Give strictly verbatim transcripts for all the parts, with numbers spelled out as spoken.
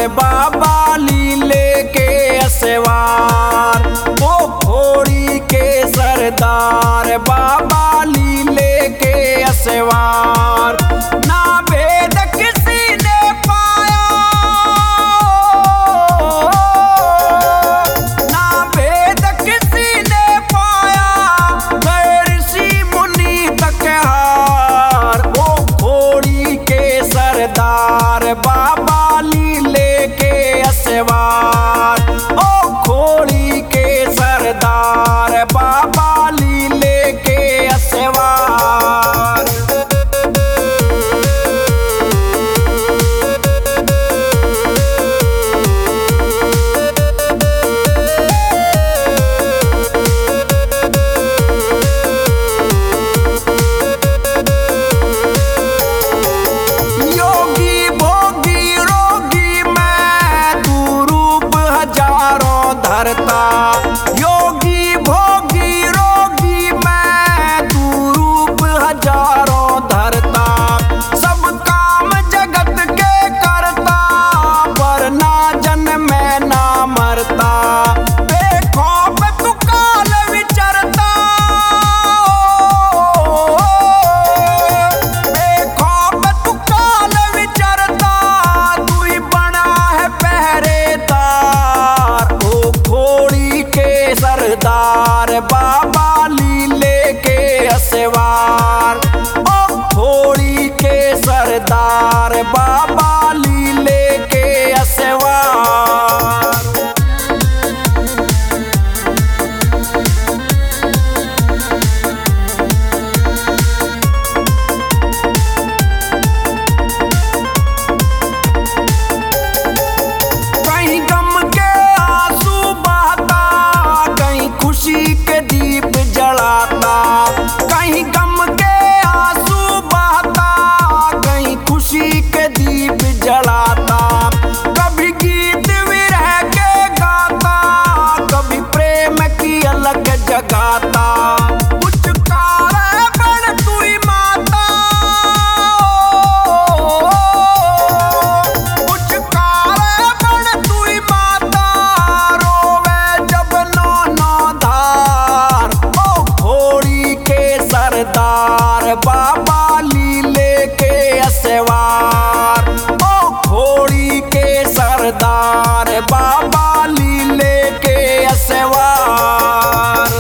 बाबा लीले के असवार, ओ घोड़ी के सरदार बाबा लीले के असवार। ना भेद किसी ने पाया, ना भेद किसी ने पाया, गए ऋषि मुनि तक हार। ओ घोड़ी के सरदार बाबा लीले के असवार, ओ घोड़ी के सरदार बाबा लीले के असवार। योगी भोगी रोगी मैं, तू रूप हजारों धरता। योगी भोगी रोगी मैं, तू रूप हजारों धरता। सब काम जगत के करता, पर ना जन्मे ना मरता। बेखौफ तू काल विचरता, बेखौफ तू काल विचरता। तू ही बना है पहरेदार, ओ घोड़ी के सरदार बाबा लीले के असवार, ओ घोड़ी के सरदार बाबा लीले के असवार। कहीं गम के आंसू बहाता, कहीं खुशी के दीप जलाता। कहीं गम के आंसू बहाता, कहीं खुशी के दीप जलाता। कभी गीत विरह के गाता, कभी प्रेम की अलग जगाता। पुचकारे बड़ तू ही माता, पुचकारे बड़ तू ही माता। रोवे जब नौ नौ धार, ओ घोड़ी के सरदार बाबा लीले के असवार, ओ घोड़ी के सरदार बाबा लीले के असवार।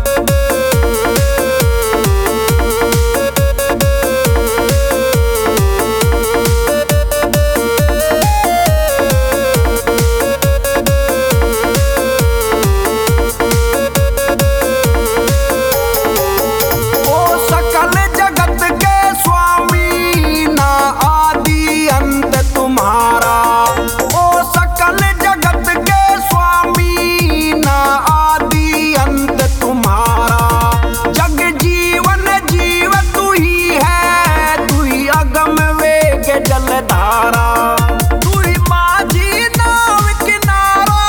ओ सकल जगत के स्वामी, ना आदि अंत तुम्हारा। ओ सकल जगत के स्वामी, ना आदि अंत तुम्हारा। जग जीवन जीव तू ही है, तू ही अगम वेग जलधारा। तू ही माझी नाव किनारा,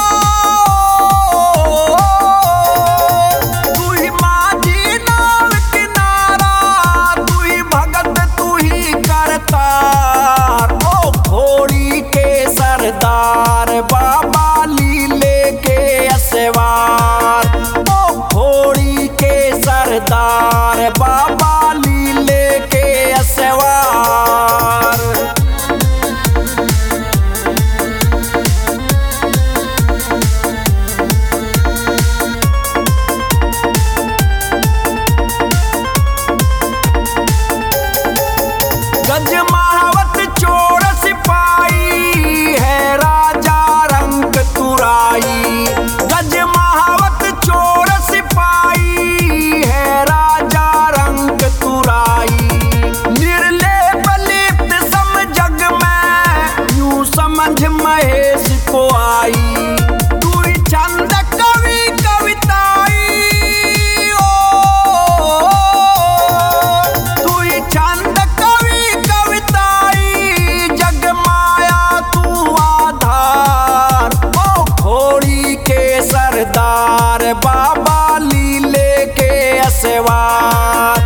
तू ही माझी नाव किनारा। तू ही भगत तू ही करतार, ओ घोड़ी के सरदार बाबा लीले के असवार, ओ घोड़ी के सरदार बाबा लीले के असवार। गज महावत चोर सिपाही है, राजा रंग तुराई। गज महावत चोर सिपाही है, राजा रंग तुराई। निर्लेप लिप्त सम जग में, यूं समझ महेश को आई। तू ही छंद कवि कविताई, ओ तू ही छंद कवि कविताई। जग माया तू आधार, ओ घोड़ी के सरदार बाबा लीले के असवार।